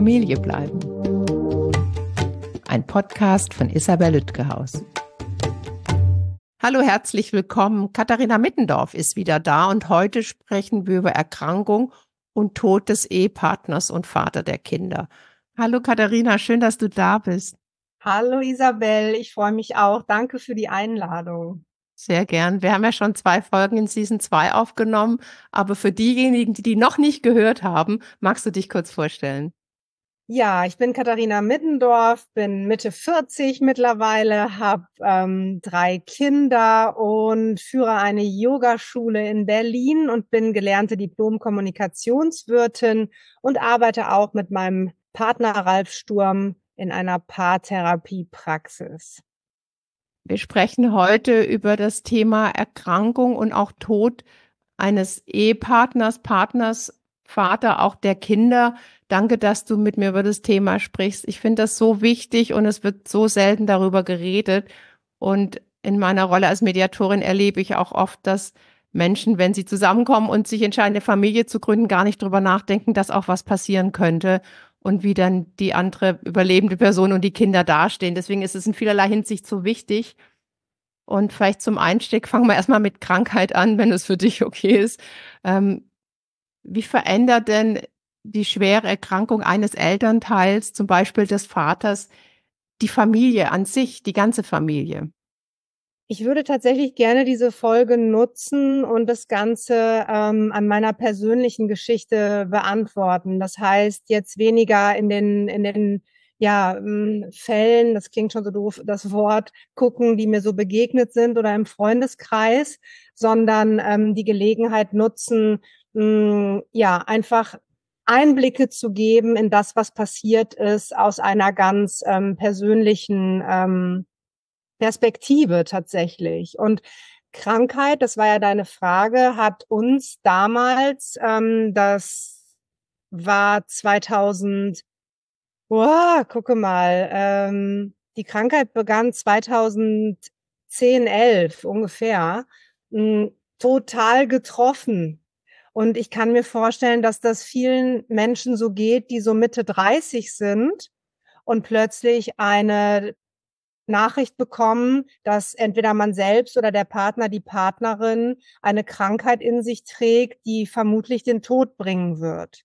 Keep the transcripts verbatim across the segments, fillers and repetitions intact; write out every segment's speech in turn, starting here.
Familie bleiben. Ein Podcast von Isabel Lütgehaus. Hallo, herzlich willkommen. Katharina Mittendorf ist wieder da und heute sprechen wir über Erkrankung und Tod des Ehepartners und Vater der Kinder. Hallo Katharina, schön, dass du da bist. Hallo Isabel, ich freue mich auch. Danke für die Einladung. Sehr gern. Wir haben ja schon zwei Folgen in Season zwei aufgenommen, aber für diejenigen, die die noch nicht gehört haben, magst du dich kurz vorstellen? Ja, ich bin Katharina Mittendorf, bin Mitte vierzig mittlerweile, habe ähm, drei Kinder und führe eine Yogaschule in Berlin und bin gelernte Diplom-Kommunikationswirtin und arbeite auch mit meinem Partner Ralf Sturm in einer Paartherapiepraxis. Wir sprechen heute über das Thema Erkrankung und auch Tod eines Ehepartners, Partners, Vater auch der Kinder. Danke, dass du mit mir über das Thema sprichst. Ich finde das so wichtig und es wird so selten darüber geredet. Und in meiner Rolle als Mediatorin erlebe ich auch oft, dass Menschen, wenn sie zusammenkommen und sich entscheiden, eine Familie zu gründen, gar nicht drüber nachdenken, dass auch was passieren könnte und wie dann die andere überlebende Person und die Kinder dastehen. Deswegen ist es in vielerlei Hinsicht so wichtig. Und vielleicht zum Einstieg fangen wir erstmal mit Krankheit an, wenn es für dich okay ist. Ähm, wie verändert denn die schwere Erkrankung eines Elternteils, zum Beispiel des Vaters, die Familie an sich, die ganze Familie? Ich würde tatsächlich gerne diese Folge nutzen und das Ganze ähm, an meiner persönlichen Geschichte beantworten. Das heißt, jetzt weniger in den, in den ja, Fällen, das klingt schon so doof, das Wort, gucken, die mir so begegnet sind oder im Freundeskreis, sondern ähm, die Gelegenheit nutzen, mh, ja, einfach Einblicke zu geben in das, was passiert ist, aus einer ganz ähm, persönlichen ähm, Perspektive tatsächlich. Und Krankheit, das war ja deine Frage, hat uns damals, ähm, das war zweitausend, boah, gucke mal, ähm, die Krankheit begann zweitausendzehn, elf ungefähr, mh, total getroffen. Und ich kann mir vorstellen, dass das vielen Menschen so geht, die so Mitte dreißig sind und plötzlich eine Nachricht bekommen, dass entweder man selbst oder der Partner, die Partnerin eine Krankheit in sich trägt, die vermutlich den Tod bringen wird.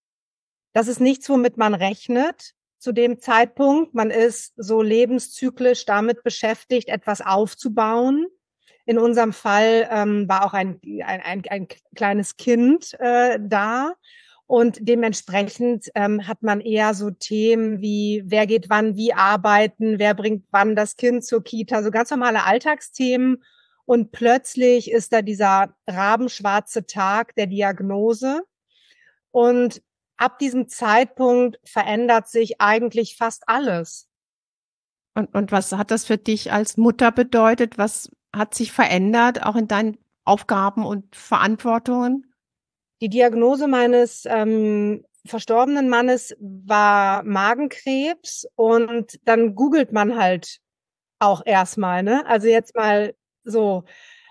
Das ist nichts, womit man rechnet zu dem Zeitpunkt. Man ist so lebenszyklisch damit beschäftigt, etwas aufzubauen. In unserem Fall ähm, war auch ein, ein, ein, ein kleines Kind äh, da. Und dementsprechend ähm, hat man eher so Themen wie, wer geht wann wie arbeiten, wer bringt wann das Kind zur Kita, so ganz normale Alltagsthemen. Und plötzlich ist da dieser rabenschwarze Tag der Diagnose. Und ab diesem Zeitpunkt verändert sich eigentlich fast alles. Und, und was hat das für dich als Mutter bedeutet? Was hat sich verändert, auch in deinen Aufgaben und Verantwortungen? Die Diagnose meines ähm, verstorbenen Mannes war Magenkrebs und dann googelt man halt auch erstmal, ne? Also jetzt mal so.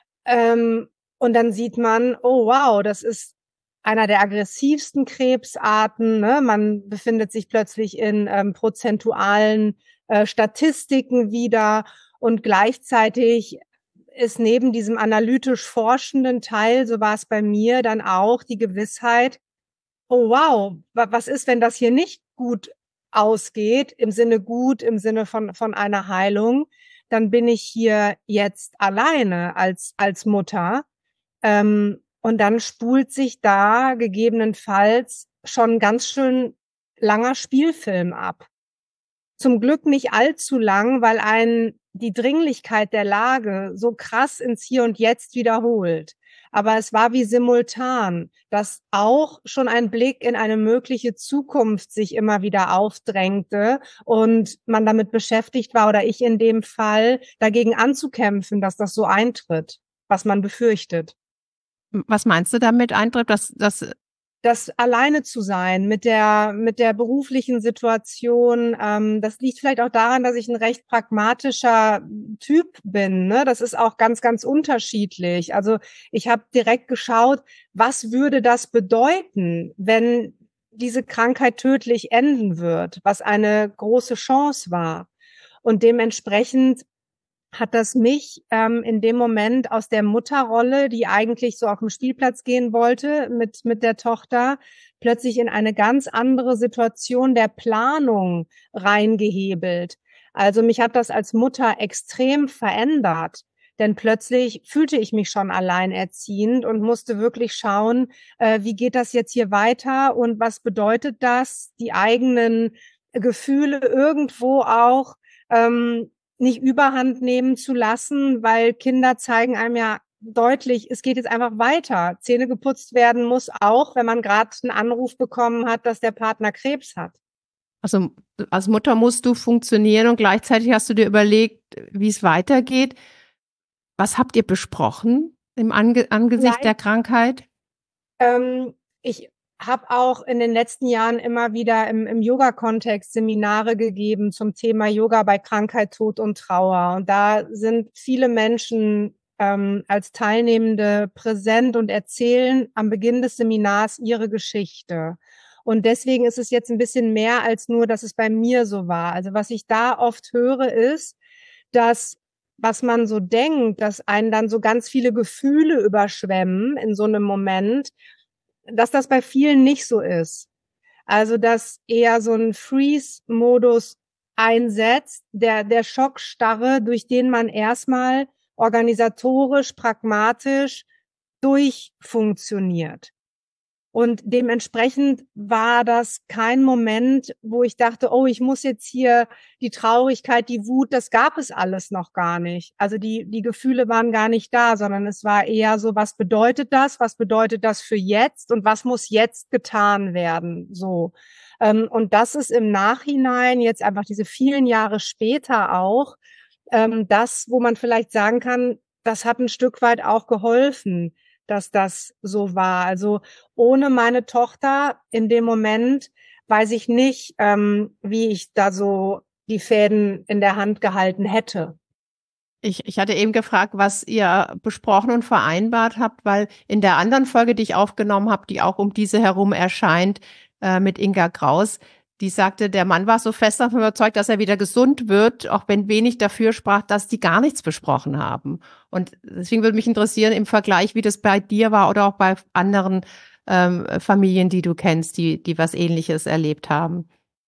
Ähm, und dann sieht man, oh wow, das ist einer der aggressivsten Krebsarten, ne? Man befindet sich plötzlich in ähm, prozentualen äh, Statistiken wieder und gleichzeitig ist neben diesem analytisch forschenden Teil, so war es bei mir, dann auch die Gewissheit, oh wow, was ist, wenn das hier nicht gut ausgeht, im Sinne gut, im Sinne von, von einer Heilung, dann bin ich hier jetzt alleine als, als Mutter. Ähm, und dann spult sich da gegebenenfalls schon ganz schön langer Spielfilm ab. Zum Glück nicht allzu lang, weil einen die Dringlichkeit der Lage so krass ins Hier und Jetzt wiederholt. Aber es war wie simultan, dass auch schon ein Blick in eine mögliche Zukunft sich immer wieder aufdrängte und man damit beschäftigt war, oder ich in dem Fall, dagegen anzukämpfen, dass das so eintritt, was man befürchtet. Was meinst du damit, Eintritt, dass das Das alleine zu sein mit der mit der beruflichen Situation, ähm, das liegt vielleicht auch daran, dass ich ein recht pragmatischer Typ bin, ne? Das ist auch ganz, ganz unterschiedlich. Also ich habe direkt geschaut, was würde das bedeuten, wenn diese Krankheit tödlich enden wird, was eine große Chance war. Und dementsprechend hat das mich ähm, in dem Moment aus der Mutterrolle, die eigentlich so auf den Spielplatz gehen wollte mit mit der Tochter, plötzlich in eine ganz andere Situation der Planung reingehebelt. Also mich hat das als Mutter extrem verändert, denn plötzlich fühlte ich mich schon alleinerziehend und musste wirklich schauen, äh, wie geht das jetzt hier weiter und was bedeutet das, die eigenen Gefühle irgendwo auch ähm, nicht überhand nehmen zu lassen, weil Kinder zeigen einem ja deutlich, es geht jetzt einfach weiter. Zähne geputzt werden muss auch, wenn man gerade einen Anruf bekommen hat, dass der Partner Krebs hat. Also als Mutter musst du funktionieren und gleichzeitig hast du dir überlegt, wie es weitergeht. Was habt ihr besprochen im Ange Angesicht Nein. der Krankheit? Ähm, ich habe auch in den letzten Jahren immer wieder im, im Yoga-Kontext Seminare gegeben zum Thema Yoga bei Krankheit, Tod und Trauer. Und da sind viele Menschen ähm, als Teilnehmende präsent und erzählen am Beginn des Seminars ihre Geschichte. Und deswegen ist es jetzt ein bisschen mehr als nur, dass es bei mir so war. Also was ich da oft höre, ist, dass was man so denkt, dass einen dann so ganz viele Gefühle überschwemmen in so einem Moment, dass das bei vielen nicht so ist. Also, dass eher so ein Freeze-Modus einsetzt, der der Schockstarre, durch den man erstmal organisatorisch, pragmatisch durchfunktioniert. Und dementsprechend war das kein Moment, wo ich dachte, oh, ich muss jetzt hier die Traurigkeit, die Wut, das gab es alles noch gar nicht. Also die, die Gefühle waren gar nicht da, sondern es war eher so, was bedeutet das? Was bedeutet das für jetzt? Und was muss jetzt getan werden? So. Ähm, und das ist im Nachhinein jetzt einfach diese vielen Jahre später auch, ähm, das, wo man vielleicht sagen kann, das hat ein Stück weit auch geholfen, dass das so war. Also ohne meine Tochter in dem Moment weiß ich nicht, ähm, wie ich da so die Fäden in der Hand gehalten hätte. Ich, ich hatte eben gefragt, was ihr besprochen und vereinbart habt, weil in der anderen Folge, die ich aufgenommen habe, die auch um diese herum erscheint, äh, mit Inga Kraus, die sagte, der Mann war so fest davon überzeugt, dass er wieder gesund wird, auch wenn wenig dafür sprach, dass die gar nichts besprochen haben. Und deswegen würde mich interessieren im Vergleich, wie das bei dir war oder auch bei anderen ähm, Familien, die du kennst, die, die was Ähnliches erlebt haben.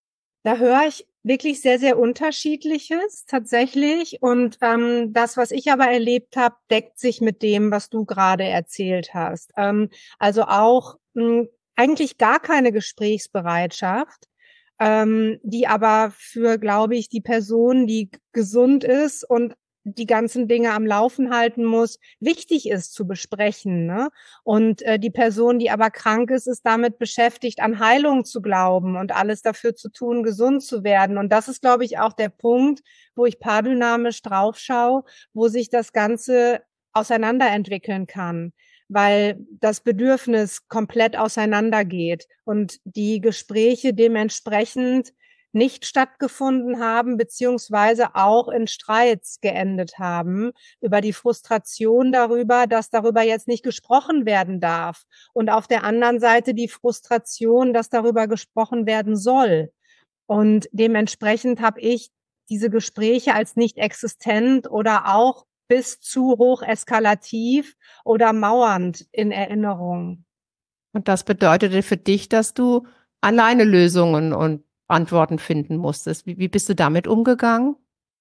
Da höre ich wirklich sehr, sehr Unterschiedliches tatsächlich. Und ähm, das, was ich aber erlebt habe, deckt sich mit dem, was du gerade erzählt hast. Ähm, also auch mh, eigentlich gar keine Gesprächsbereitschaft, ähm, die aber für, glaube ich, die Person, die gesund ist und die ganzen Dinge am Laufen halten muss, wichtig ist zu besprechen, ne? Und äh, die Person, die aber krank ist, ist damit beschäftigt, an Heilung zu glauben und alles dafür zu tun, gesund zu werden. Und das ist, glaube ich, auch der Punkt, wo ich paardynamisch draufschaue, wo sich das Ganze auseinanderentwickeln kann, weil das Bedürfnis komplett auseinandergeht und die Gespräche dementsprechend nicht stattgefunden haben, beziehungsweise auch in Streits geendet haben über die Frustration darüber, dass darüber jetzt nicht gesprochen werden darf. Und auf der anderen Seite die Frustration, dass darüber gesprochen werden soll. Und dementsprechend habe ich diese Gespräche als nicht existent oder auch bis zu hoch eskalativ oder mauernd in Erinnerung. Und das bedeutete für dich, dass du alleine Lösungen und Antworten finden musstest. Wie, wie bist du damit umgegangen?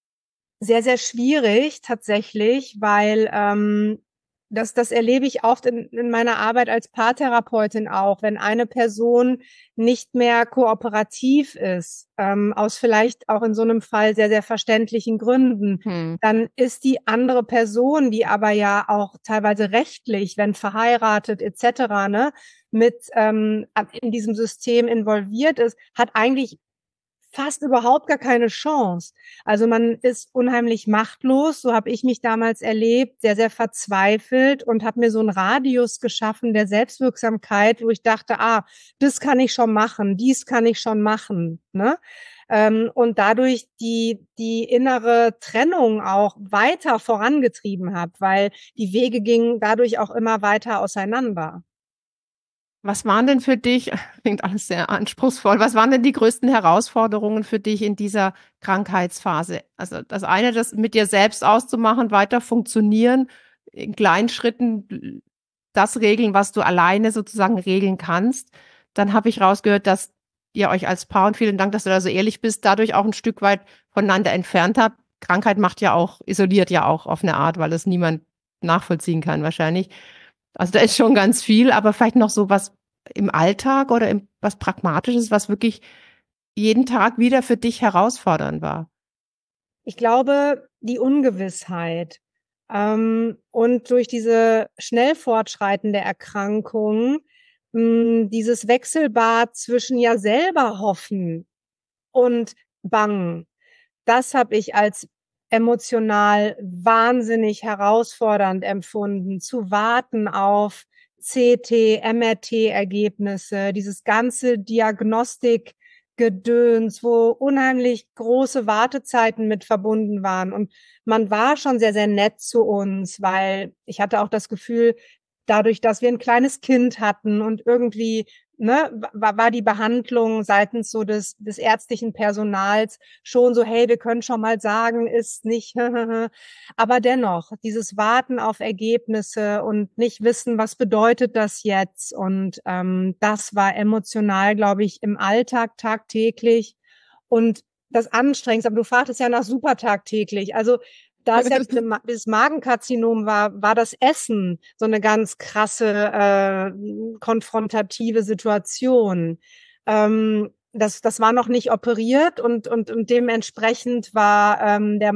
Sehr, sehr schwierig tatsächlich, weil ähm, das, das erlebe ich oft in, in meiner Arbeit als Paartherapeutin auch, wenn eine Person nicht mehr kooperativ ist, ähm, aus vielleicht auch in so einem Fall sehr, sehr verständlichen Gründen, Hm. dann ist die andere Person, die aber ja auch teilweise rechtlich, wenn verheiratet et cetera, ne, mit ähm, in diesem System involviert ist, hat eigentlich fast überhaupt gar keine Chance. Also man ist unheimlich machtlos, so habe ich mich damals erlebt, sehr, sehr verzweifelt und habe mir so einen Radius geschaffen der Selbstwirksamkeit, wo ich dachte, ah, das kann ich schon machen, dies kann ich schon machen, ne? Ähm, und dadurch die, die innere Trennung auch weiter vorangetrieben habe, weil die Wege gingen dadurch auch immer weiter auseinander. Was waren denn für dich, klingt alles sehr anspruchsvoll, was waren denn die größten Herausforderungen für dich in dieser Krankheitsphase? Also das eine, das mit dir selbst auszumachen, weiter funktionieren, in kleinen Schritten das regeln, was du alleine sozusagen regeln kannst. Dann habe ich rausgehört, dass ihr euch als Paar, und vielen Dank, dass du da so ehrlich bist, dadurch auch ein Stück weit voneinander entfernt habt. Krankheit macht ja auch, isoliert ja auch auf eine Art, weil es niemand nachvollziehen kann wahrscheinlich. Also da ist schon ganz viel, aber vielleicht noch so was im Alltag oder im, was Pragmatisches, was wirklich jeden Tag wieder für dich herausfordernd war. Ich glaube, die Ungewissheit. Ähm, und durch diese schnell fortschreitende Erkrankung, mh, dieses Wechselbad zwischen ja selber hoffen und bangen, das habe ich als emotional wahnsinnig herausfordernd empfunden, zu warten auf C T, M R T-Ergebnisse, dieses ganze Diagnostikgedöns, wo unheimlich große Wartezeiten mit verbunden waren. Und man war schon sehr, sehr nett zu uns, weil ich hatte auch das Gefühl, dadurch, dass wir ein kleines Kind hatten und irgendwie ne, war, war die Behandlung seitens so des, des ärztlichen Personals schon so, hey, wir können schon mal sagen, ist nicht, aber dennoch, dieses Warten auf Ergebnisse und nicht wissen, was bedeutet das jetzt? Und ähm, das war emotional, glaube ich, im Alltag tagtäglich und das Anstrengendste. Aber du fragtest ja nach super tagtäglich. Also da es ja dieses Magenkarzinom war, war das Essen so eine ganz krasse, äh, konfrontative Situation. Ähm, das, das war noch nicht operiert und, und, und dementsprechend war ähm, der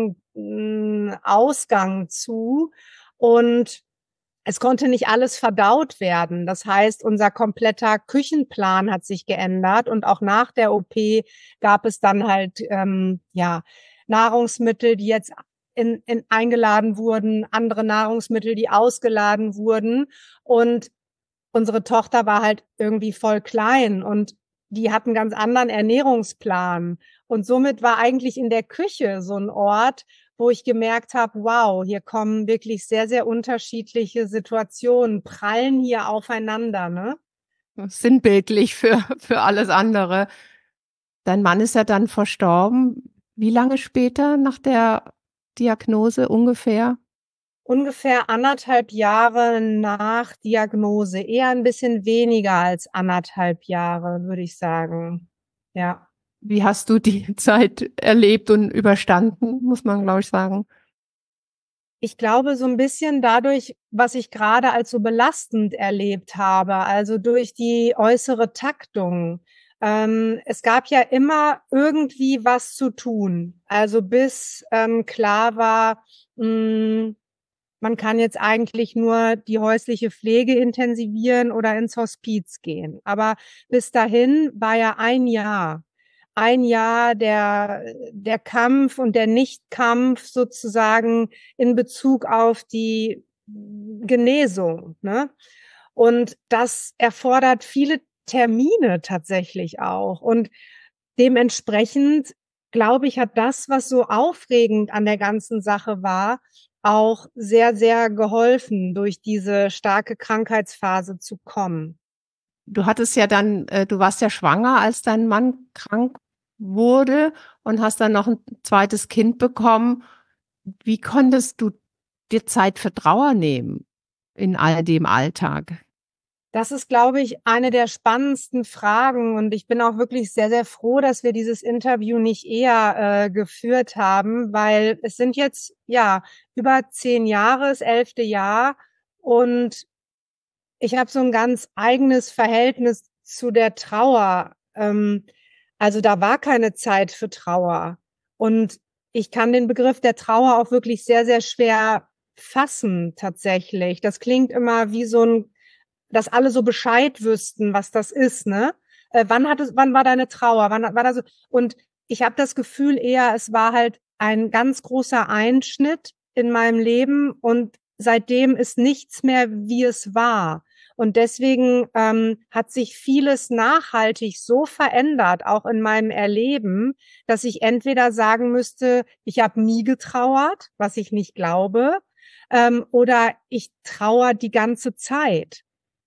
Magenausgang zu und es konnte nicht alles verdaut werden. Das heißt, unser kompletter Küchenplan hat sich geändert und auch nach der O P gab es dann halt ähm, ja Nahrungsmittel, die jetzt in, in eingeladen wurden, andere Nahrungsmittel, die ausgeladen wurden. Und unsere Tochter war halt irgendwie voll klein und die hat einen ganz anderen Ernährungsplan. Und somit war eigentlich in der Küche so ein Ort, wo ich gemerkt habe, wow, hier kommen wirklich sehr, sehr unterschiedliche Situationen, prallen hier aufeinander, ne? Sinnbildlich für, für alles andere. Dein Mann ist ja dann verstorben. Wie lange später nach der Diagnose ungefähr? Ungefähr anderthalb Jahre nach Diagnose, eher ein bisschen weniger als anderthalb Jahre, würde ich sagen. Ja. Wie hast du die Zeit erlebt und überstanden, muss man, glaube ich, sagen? Ich glaube, so ein bisschen dadurch, was ich gerade als so belastend erlebt habe, also durch die äußere Taktung. Ähm, es gab ja immer irgendwie was zu tun. Also bis ähm, klar war, mh, man kann jetzt eigentlich nur die häusliche Pflege intensivieren oder ins Hospiz gehen. Aber bis dahin war ja ein Jahr. Ein Jahr der, der Kampf und der Nichtkampf sozusagen in Bezug auf die Genesung, ne? Und das erfordert viele Termine tatsächlich auch. Und dementsprechend, glaube ich, hat das, was so aufregend an der ganzen Sache war, auch sehr, sehr geholfen, durch diese starke Krankheitsphase zu kommen. Du hattest ja dann, äh, du warst ja schwanger, als dein Mann krank wurde und hast dann noch ein zweites Kind bekommen. Wie konntest du dir Zeit für Trauer nehmen in all dem Alltag? Das ist, glaube ich, eine der spannendsten Fragen. Und ich bin auch wirklich sehr, sehr froh, dass wir dieses Interview nicht eher äh, geführt haben, weil es sind jetzt, ja, über zehn Jahre, das elfte Jahr. Und ich habe so ein ganz eigenes Verhältnis zu der Trauer. Ähm, also da war keine Zeit für Trauer. Und ich kann den Begriff der Trauer auch wirklich sehr, sehr schwer fassen, tatsächlich. Das klingt immer wie so ein, dass alle so Bescheid wüssten, was das ist, ne? Äh, wann hat es, wann war deine Trauer? Wann war das so? Und ich habe das Gefühl eher, es war halt ein ganz großer Einschnitt in meinem Leben und seitdem ist nichts mehr, wie es war. Und deswegen ähm, hat sich vieles nachhaltig so verändert, auch in meinem Erleben, dass ich entweder sagen müsste, ich habe nie getrauert, was ich nicht glaube, ähm, oder ich trauere die ganze Zeit.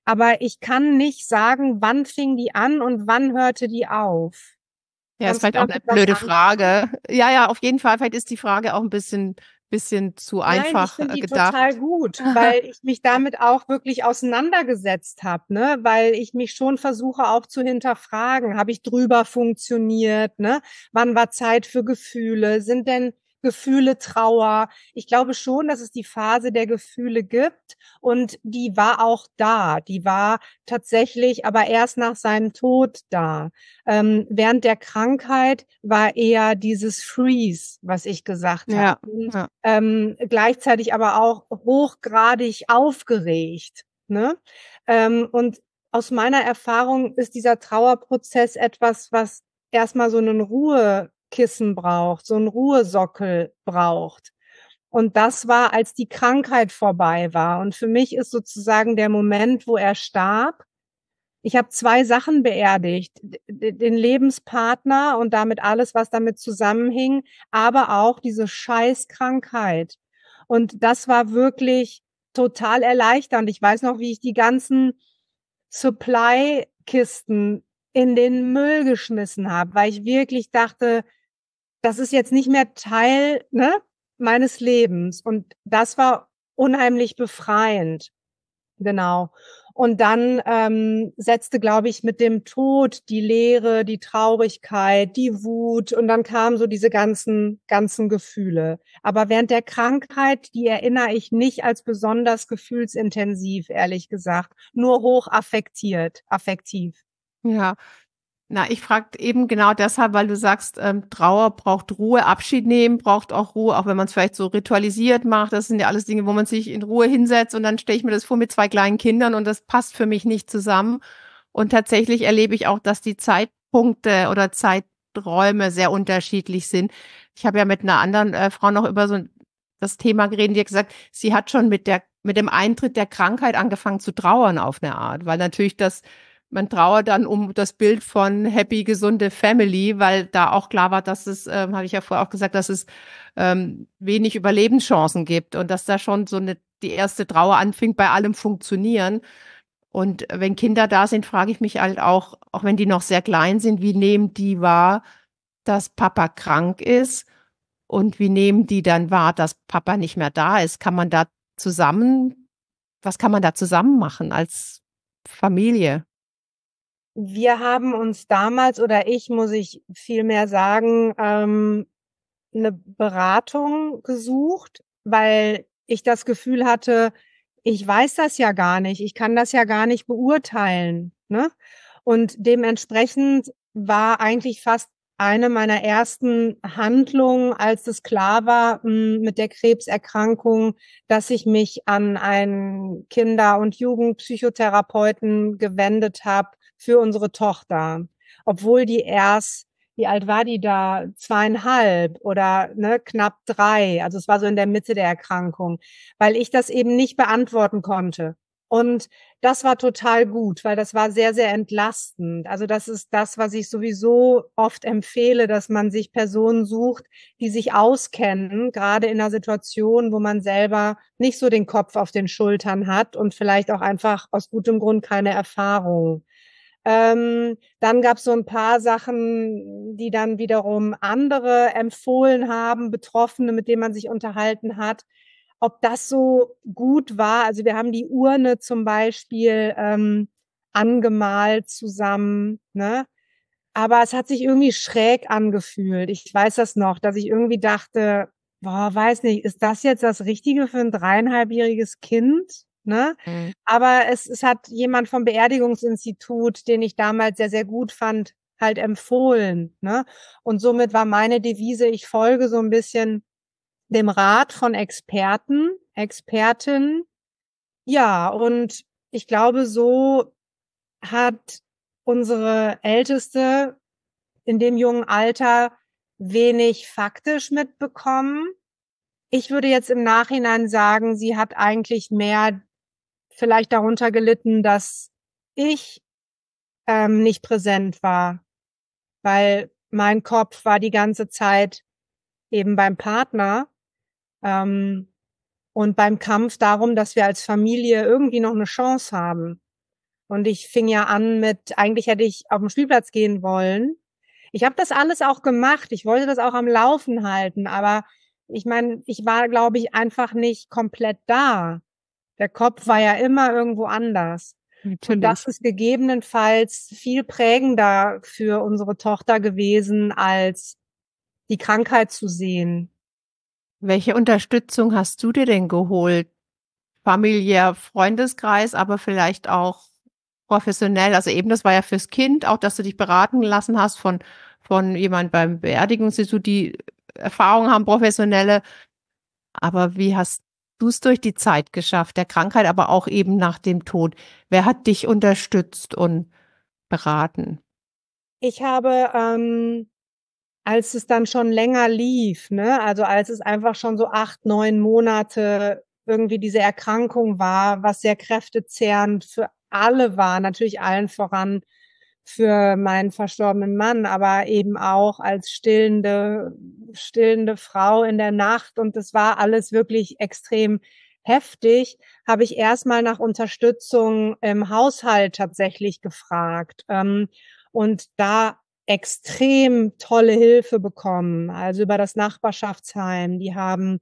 aber ich kann nicht sagen, wann fing die an und wann hörte die auf. Ja, ist Kannst du vielleicht auch eine damit was blöde anfangen? Frage. Ja, ja, auf jeden Fall. Vielleicht ist die Frage auch ein bisschen, bisschen zu Nein, ich einfach finde äh, die total gedacht. gut, weil ich mich damit auch wirklich auseinandergesetzt habe, ne? Weil ich mich schon versuche auch zu hinterfragen. Habe ich drüber funktioniert, ne? Wann war Zeit für Gefühle? Sind denn Gefühle Trauer? Ich glaube schon, dass es die Phase der Gefühle gibt und die war auch da. Die war tatsächlich aber erst nach seinem Tod da. Ähm, während der Krankheit war eher dieses Freeze, was ich gesagt habe. Ja, ja. Ähm, gleichzeitig aber auch hochgradig aufgeregt, ne? Ähm, und aus meiner Erfahrung ist dieser Trauerprozess etwas, was erstmal so einen Ruhekissen braucht, so einen Ruhesockel braucht. Und das war, als die Krankheit vorbei war. Und für mich ist sozusagen der Moment, wo er starb. Ich habe zwei Sachen beerdigt, D- den Lebenspartner und damit alles, was damit zusammenhing, aber auch diese Scheißkrankheit. Und das war wirklich total erleichternd. Ich weiß noch, wie ich die ganzen Supply-Kisten in den Müll geschmissen habe, weil ich wirklich dachte, das ist jetzt nicht mehr Teil, ne, meines Lebens. Und das war unheimlich befreiend. Genau. Und dann ähm, setzte, glaube ich, mit dem Tod die Leere, die Traurigkeit, die Wut und dann kamen so diese ganzen, ganzen Gefühle. Aber während der Krankheit, die erinnere ich nicht als besonders gefühlsintensiv, ehrlich gesagt, nur hoch affektiert, affektiv. Ja. Na, ich frage eben genau deshalb, weil du sagst, ähm, Trauer braucht Ruhe, Abschied nehmen braucht auch Ruhe, auch wenn man es vielleicht so ritualisiert macht. Das sind ja alles Dinge, wo man sich in Ruhe hinsetzt und dann stelle ich mir das vor mit zwei kleinen Kindern und das passt für mich nicht zusammen. Und tatsächlich erlebe ich auch, dass die Zeitpunkte oder Zeiträume sehr unterschiedlich sind. Ich habe ja mit einer anderen äh, Frau noch über so das Thema geredet, die hat gesagt, sie hat schon mit der, mit dem Eintritt der Krankheit angefangen zu trauern auf eine Art, weil natürlich das man trauert dann um das Bild von happy, gesunde Family, weil da auch klar war, dass es, ähm, habe ich ja vorher auch gesagt, dass es ähm, wenig Überlebenschancen gibt und dass da schon so eine, die erste Trauer anfing bei allem Funktionieren. Und wenn Kinder da sind, frage ich mich halt auch, auch wenn die noch sehr klein sind, wie nehmen die wahr, dass Papa krank ist und wie nehmen die dann wahr, dass Papa nicht mehr da ist? Kann man da zusammen, was kann man da zusammen machen als Familie? Wir haben uns damals, oder ich, muss ich viel mehr sagen, ähm, eine Beratung gesucht, weil ich das Gefühl hatte, ich weiß das ja gar nicht, ich kann das ja gar nicht beurteilen, ne? Und dementsprechend war eigentlich fast eine meiner ersten Handlungen, als es klar war, mh, mit der Krebserkrankung, dass ich mich an einen Kinder- und Jugendpsychotherapeuten gewendet habe für unsere Tochter, obwohl die erst, wie alt war die da? Zweieinhalb oder ne, knapp drei. Also es war so in der Mitte der Erkrankung, weil ich das eben nicht beantworten konnte. Und das war total gut, weil das war sehr, sehr entlastend. Also das ist das, was ich sowieso oft empfehle, dass man sich Personen sucht, die sich auskennen, gerade in einer Situation, wo man selber nicht so den Kopf auf den Schultern hat und vielleicht auch einfach aus gutem Grund keine Erfahrung. Ähm, dann gab es so ein paar Sachen, die dann wiederum andere empfohlen haben, Betroffene, mit denen man sich unterhalten hat. Ob das so gut war, also wir haben die Urne zum Beispiel ähm, angemalt zusammen, ne? Aber es hat sich irgendwie schräg angefühlt. Ich weiß das noch, dass ich irgendwie dachte, boah, weiß nicht, ist das jetzt das Richtige für ein dreieinhalbjähriges Kind? Ne? Mhm. Aber es, es hat jemand vom Beerdigungsinstitut, den ich damals sehr, sehr gut fand, halt empfohlen. Ne? Und somit war meine Devise, ich folge so ein bisschen dem Rat von Experten, Expertinnen. Ja, und ich glaube, so hat unsere Älteste in dem jungen Alter wenig faktisch mitbekommen. Ich würde jetzt im Nachhinein sagen, sie hat eigentlich mehr vielleicht darunter gelitten, dass ich ähm, nicht präsent war, weil mein Kopf war die ganze Zeit eben beim Partner ähm, und beim Kampf darum, dass wir als Familie irgendwie noch eine Chance haben. Und ich fing ja an mit, eigentlich hätte ich auf den Spielplatz gehen wollen. Ich habe das alles auch gemacht. Ich wollte das auch am Laufen halten. Aber ich meine, ich war, glaube ich, einfach nicht komplett da. Der Kopf war ja immer irgendwo anders. Und das Natürlich. ist gegebenenfalls viel prägender für unsere Tochter gewesen, als die Krankheit zu sehen. Welche Unterstützung hast du dir denn geholt? Familiär, Freundeskreis, aber vielleicht auch professionell. Also eben, das war ja fürs Kind, auch dass du dich beraten lassen hast von, von jemand beim Beerdigungsinstitut, die Erfahrung haben, professionelle. Aber wie hast du es durch die Zeit geschafft, der Krankheit, aber auch eben nach dem Tod? Wer hat dich unterstützt und beraten? Ich habe, ähm, als es dann schon länger lief, ne, also als es einfach schon so acht, neun Monate irgendwie diese Erkrankung war, was sehr kräftezehrend für alle war, natürlich allen voran für meinen verstorbenen Mann, aber eben auch als stillende, stillende Frau in der Nacht. Und das war alles wirklich extrem heftig, habe ich erstmal nach Unterstützung im Haushalt tatsächlich gefragt. Ähm, und da extrem tolle Hilfe bekommen, also über das Nachbarschaftsheim. Die haben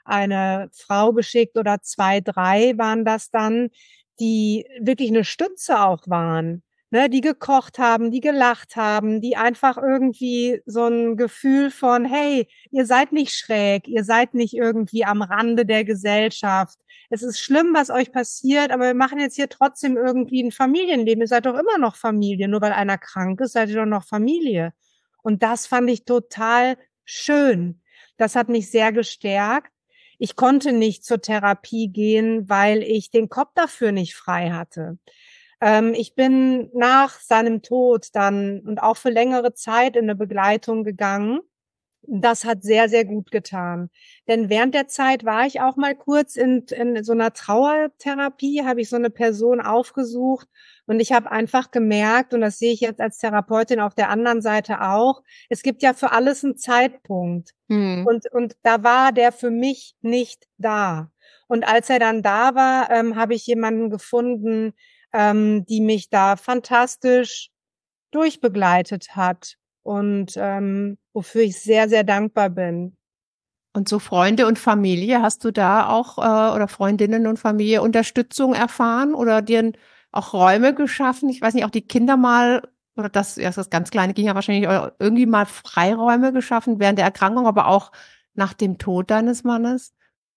eine Frau geschickt oder zwei, drei waren das dann, die wirklich eine Stütze auch waren, ne, die gekocht haben, die gelacht haben, die einfach irgendwie so ein Gefühl von, hey, ihr seid nicht schräg, ihr seid nicht irgendwie am Rande der Gesellschaft. Es ist schlimm, was euch passiert, aber wir machen jetzt hier trotzdem irgendwie ein Familienleben. Ihr seid doch immer noch Familie. Nur weil einer krank ist, seid ihr doch noch Familie. Und das fand ich total schön. Das hat mich sehr gestärkt. Ich konnte nicht zur Therapie gehen, weil ich den Kopf dafür nicht frei hatte. Ähm, ich bin nach seinem Tod dann und auch für längere Zeit in eine Begleitung gegangen. Das hat sehr, sehr gut getan. Denn während der Zeit war ich auch mal kurz in, in so einer Trauertherapie, habe ich so eine Person aufgesucht und ich habe einfach gemerkt, und das sehe ich jetzt als Therapeutin auf der anderen Seite auch, es gibt ja für alles einen Zeitpunkt. Hm. Und, und da war der für mich nicht da. Und als er dann da war, ähm, habe ich jemanden gefunden, ähm, die mich da fantastisch durchbegleitet hat und ähm, wofür ich sehr, sehr dankbar bin. Und so Freunde und Familie, hast du da auch, äh, oder Freundinnen und Familie Unterstützung erfahren oder dir auch Räume geschaffen? Ich weiß nicht, auch die Kinder mal, oder das, ja, das ganz Kleine ging ja wahrscheinlich äh, irgendwie mal Freiräume geschaffen während der Erkrankung, aber auch nach dem Tod deines Mannes?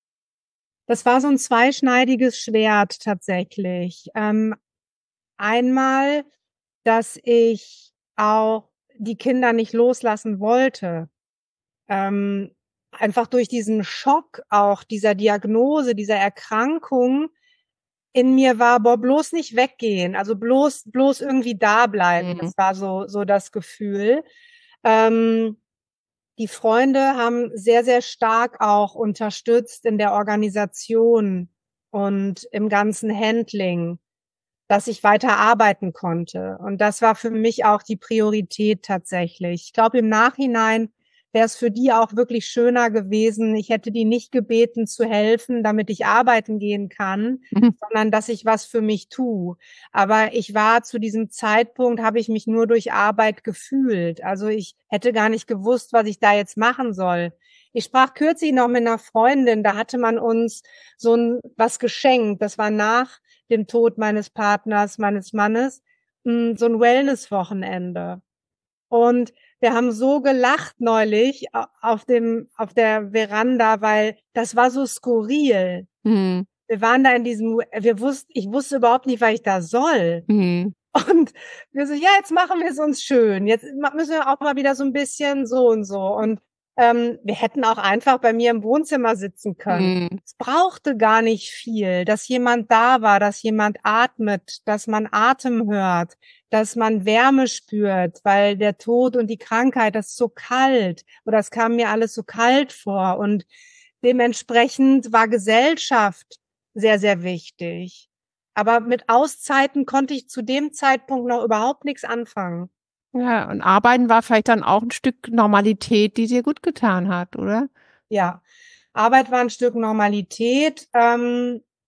Das war so ein zweischneidiges Schwert tatsächlich. Ähm, einmal, dass ich auch die Kinder nicht loslassen wollte. Ähm, einfach durch diesen Schock auch dieser Diagnose, dieser Erkrankung in mir war, boah, bloß nicht weggehen, also bloß bloß irgendwie da bleiben. Mhm. Das war so so das Gefühl. Ähm, die Freunde haben sehr, sehr stark auch unterstützt in der Organisation und im ganzen Handling, dass ich weiter arbeiten konnte. Und das war für mich auch die Priorität tatsächlich. Ich glaube, im Nachhinein wäre es für die auch wirklich schöner gewesen. Ich hätte die nicht gebeten zu helfen, damit ich arbeiten gehen kann, Mhm. sondern dass ich was für mich tue. Aber ich war zu diesem Zeitpunkt, habe ich mich nur durch Arbeit gefühlt. Also ich hätte gar nicht gewusst, was ich da jetzt machen soll. Ich sprach kürzlich noch mit einer Freundin, da hatte man uns so ein was geschenkt. Das war nach dem Tod meines Partners, meines Mannes, mh, so ein Wellness-Wochenende. Und wir haben so gelacht neulich auf dem, auf der Veranda, weil das war so skurril. Mhm. Wir waren da in diesem, wir wussten, ich wusste überhaupt nicht, was ich da soll. Mhm. Und wir so, ja, jetzt machen wir es uns schön. Jetzt müssen wir auch mal wieder so ein bisschen so und so. Und ähm, wir hätten auch einfach bei mir im Wohnzimmer sitzen können. Mhm. Es brauchte gar nicht viel, dass jemand da war, dass jemand atmet, dass man Atem hört, dass man Wärme spürt, weil der Tod und die Krankheit, das ist so kalt oder es kam mir alles so kalt vor. Und dementsprechend war Gesellschaft sehr, sehr wichtig. Aber mit Auszeiten konnte ich zu dem Zeitpunkt noch überhaupt nichts anfangen. Ja, und Arbeiten war vielleicht dann auch ein Stück Normalität, die dir gut getan hat, oder? Ja, Arbeit war ein Stück Normalität. Ähm,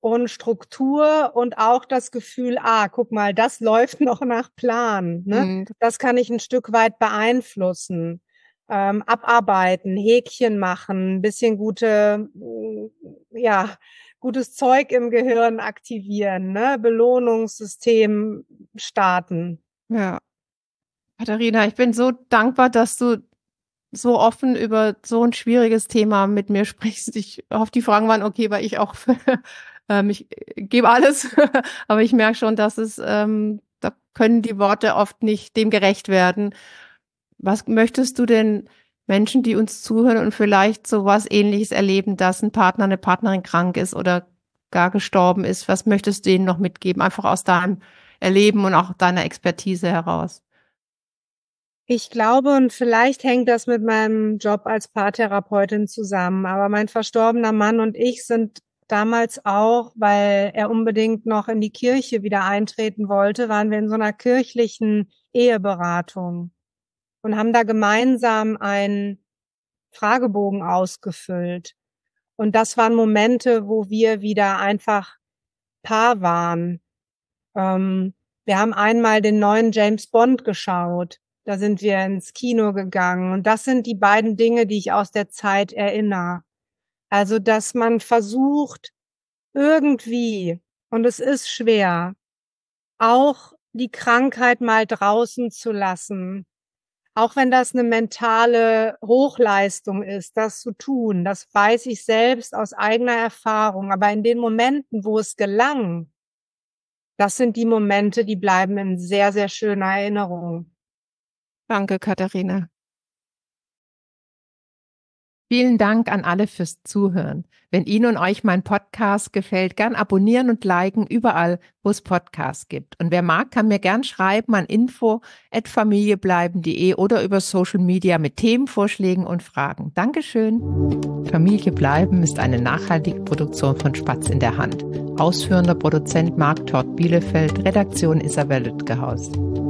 und Struktur und auch das Gefühl, ah, guck mal, das läuft noch nach Plan, ne? Mhm. Das kann ich ein Stück weit beeinflussen, ähm, abarbeiten, Häkchen machen, ein bisschen gute, ja, gutes Zeug im Gehirn aktivieren, ne? Belohnungssystem starten. Ja. Katharina, ich bin so dankbar, dass du so offen über so ein schwieriges Thema mit mir sprichst. Ich hoffe, die Fragen waren okay, weil ich auch ähm, ich gebe alles, aber ich merke schon, dass es ähm, da können die Worte oft nicht dem gerecht werden. Was möchtest du denn Menschen, die uns zuhören und vielleicht so was Ähnliches erleben, dass ein Partner, eine Partnerin krank ist oder gar gestorben ist, was möchtest du denen noch mitgeben? Einfach aus deinem Erleben und auch deiner Expertise heraus. Ich glaube, und vielleicht hängt das mit meinem Job als Paartherapeutin zusammen, aber mein verstorbener Mann und ich sind damals auch, weil er unbedingt noch in die Kirche wieder eintreten wollte, waren wir in so einer kirchlichen Eheberatung und haben da gemeinsam einen Fragebogen ausgefüllt. Und das waren Momente, wo wir wieder einfach Paar waren. Ähm, wir haben einmal den neuen James Bond geschaut. Da sind wir ins Kino gegangen. Und das sind die beiden Dinge, die ich aus der Zeit erinnere. Also, dass man versucht, irgendwie, und es ist schwer, auch die Krankheit mal draußen zu lassen. Auch wenn das eine mentale Hochleistung ist, das zu tun. Das weiß ich selbst aus eigener Erfahrung. Aber in den Momenten, wo es gelang, das sind die Momente, die bleiben in sehr, sehr schöner Erinnerung. Danke, Katharina. Vielen Dank an alle fürs Zuhören. Wenn Ihnen und euch mein Podcast gefällt, gern abonnieren und liken überall, wo es Podcasts gibt. Und wer mag, kann mir gern schreiben an info at familiebleiben punkt de oder über Social Media mit Themenvorschlägen und Fragen. Dankeschön. Familie bleiben ist eine nachhaltige Produktion von Spatz in der Hand. Ausführender Produzent Marc Tort Bielefeld, Redaktion Isabel Lütgehaus.